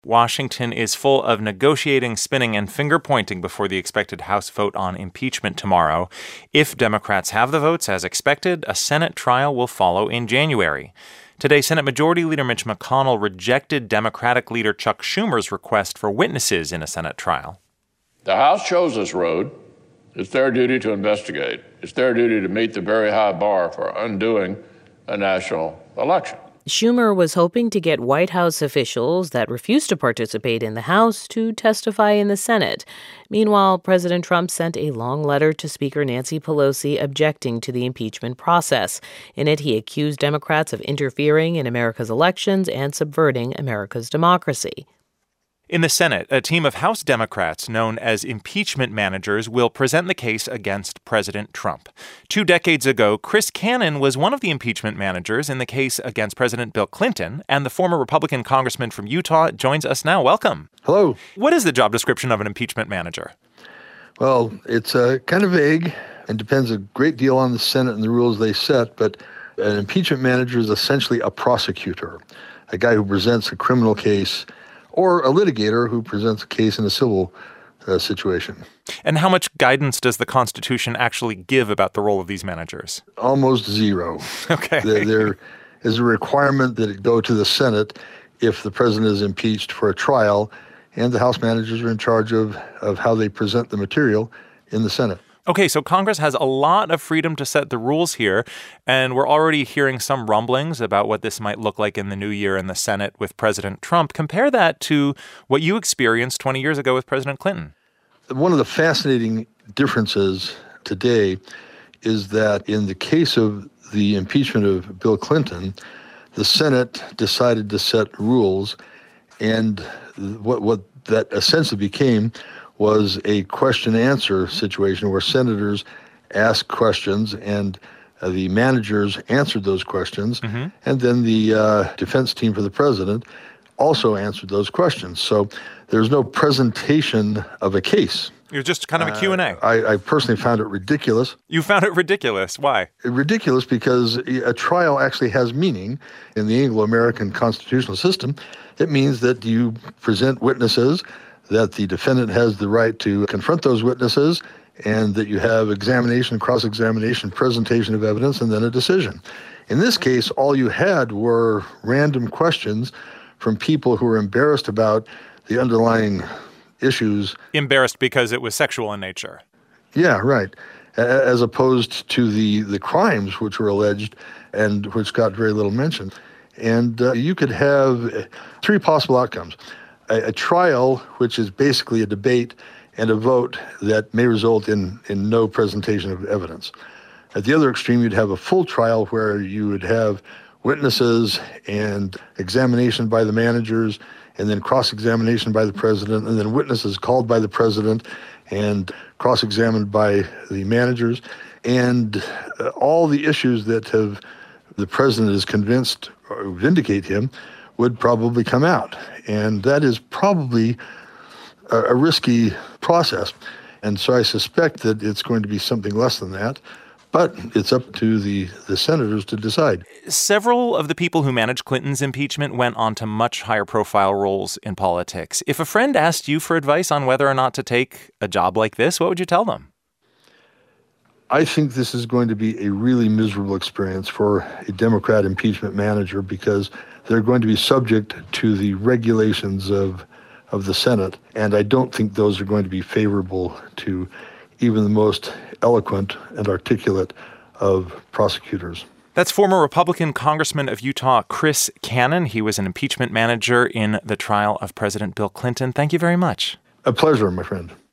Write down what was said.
Washington is full of negotiating, spinning, and finger-pointing before the expected House vote on impeachment tomorrow. If Democrats have the votes as expected, a Senate trial will follow in January. Today, Senate Majority Leader Mitch McConnell rejected Democratic leader Chuck Schumer's request for witnesses in a Senate trial. The House chose this road. It's their duty to investigate. It's their duty to meet the very high bar for undoing a national election. Schumer was hoping to get White House officials that refused to participate in the House to testify in the Senate. Meanwhile, President Trump sent a long letter to Speaker Nancy Pelosi objecting to the impeachment process. In it, he accused Democrats of interfering in America's elections and subverting America's democracy. In the Senate, a team of House Democrats known as impeachment managers will present the case against President Trump. 2 decades ago, Chris Cannon was one of the impeachment managers in the case against President Bill Clinton, and the former Republican congressman from Utah joins us now. Welcome. Hello. What is the job description of an impeachment manager? Well, it's kind of vague and depends a great deal on the Senate and the rules they set, but an impeachment manager is essentially a prosecutor, a guy who presents a criminal case, or a litigator who presents a case in a civil situation. And how much guidance does the Constitution actually give about the role of these managers? Almost zero. Okay. There is a requirement that it go to the Senate if the president is impeached for a trial, and the House managers are in charge of how they present the material in the Senate. Okay, so Congress has a lot of freedom to set the rules here, and we're already hearing some rumblings about what this might look like in the new year in the Senate with President Trump. Compare that to what you experienced 20 years ago with President Clinton. One of the fascinating differences today is that in the case of the impeachment of Bill Clinton, the Senate decided to set rules, and what that essentially became was a question-answer situation where senators asked questions and the managers answered those questions, and then the defense team for the president also answered those questions. So there's no presentation of a case. You're just kind of a Q&A. I personally found it ridiculous. You found it ridiculous. Why? Ridiculous because a trial actually has meaning in the Anglo-American constitutional system. It means that you present witnesses, that the defendant has the right to confront those witnesses, and that you have examination, cross-examination, presentation of evidence, and then a decision. In this case, all you had were random questions from people who were embarrassed about the underlying issues. Embarrassed because it was sexual in nature. Yeah, right. As opposed to the crimes which were alleged and which got very little mention. And you could have 3 possible outcomes. A trial, which is basically a debate and a vote that may result in no presentation of evidence. At the other extreme, you'd have a full trial where you would have witnesses and examination by the managers, and then cross-examination by the president, and then witnesses called by the president and cross-examined by the managers. And all the issues that the president is convinced or vindicate him would probably come out. And that is probably a risky process. And so I suspect that it's going to be something less than that. But it's up to the senators to decide. Several of the people who managed Clinton's impeachment went on to much higher profile roles in politics. If a friend asked you for advice on whether or not to take a job like this, what would you tell them? I think this is going to be a really miserable experience for a Democrat impeachment manager because they're going to be subject to the regulations of the Senate, and I don't think those are going to be favorable to even the most eloquent and articulate of prosecutors. That's former Republican Congressman of Utah, Chris Cannon. He was an impeachment manager in the trial of President Bill Clinton. Thank you very much. A pleasure, my friend.